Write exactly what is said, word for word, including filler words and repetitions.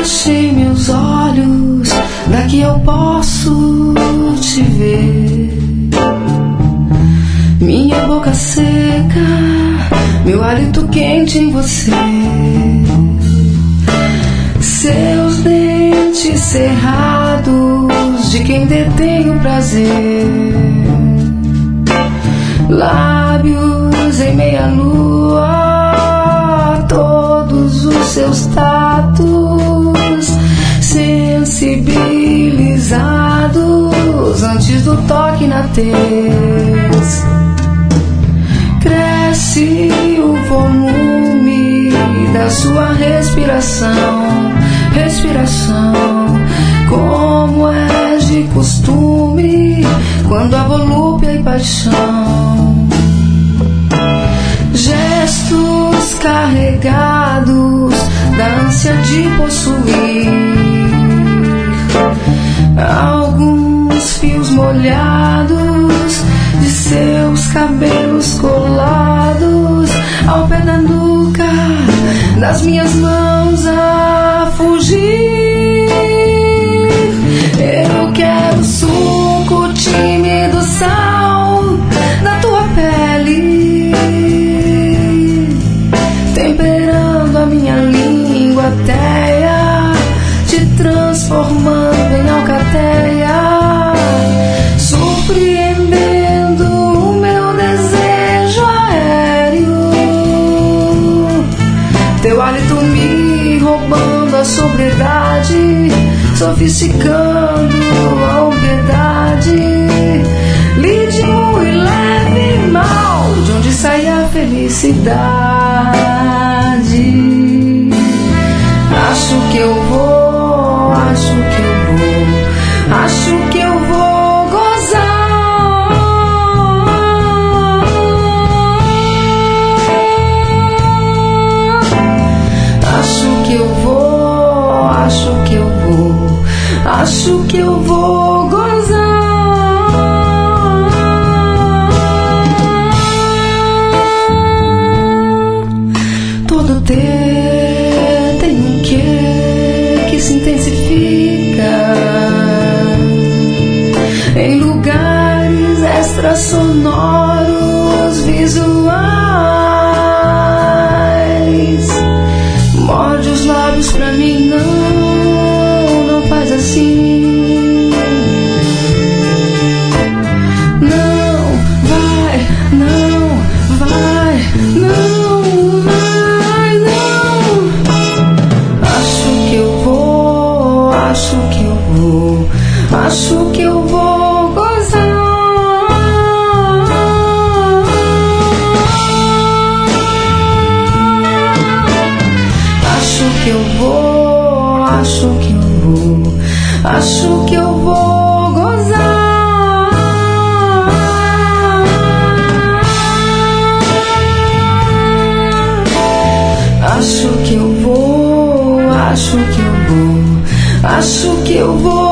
Feche meus olhos, daqui eu posso te ver. Minha boca seca, meu hálito quente em você. Seus dentes cerrados de quem detém o prazer. Lábios em meia lua, todos os seus tatos sensibilizados antes do toque na tez. Cresce o volume da sua respiração, respiração, como é de costume, quando há volúpia e paixão. Gestos carregados da ânsia de possuir. Alguns fios molhados de seus cabelos colados ao pé da nuca das minhas mãos a fugir. Eu quero suco tímido, sal da tua pele, temperando a minha língua téia, te transformando em alcateia, surpreendendo o meu desejo aéreo. Teu hálito me roubando a sobriedade, sofisticando a obviedade. Lide muito leve mal, de onde sai a felicidade. Acho que eu vou, acho que eu vou, acho que eu vou gozar. Acho que eu vou, acho que eu vou, acho que eu vou gozar. Todo ter tem um quê que se intensifica em lugares extrasonoros visuais. Morde os lábios pra mim, não, não faz assim. Não vai, não vai, não vai, não. Acho que eu vou, acho que eu vou, acho que eu vou gozar. Acho que eu vou, acho que eu vou, acho que eu vou gozar. Acho que eu vou, acho que eu vou, acho que eu vou.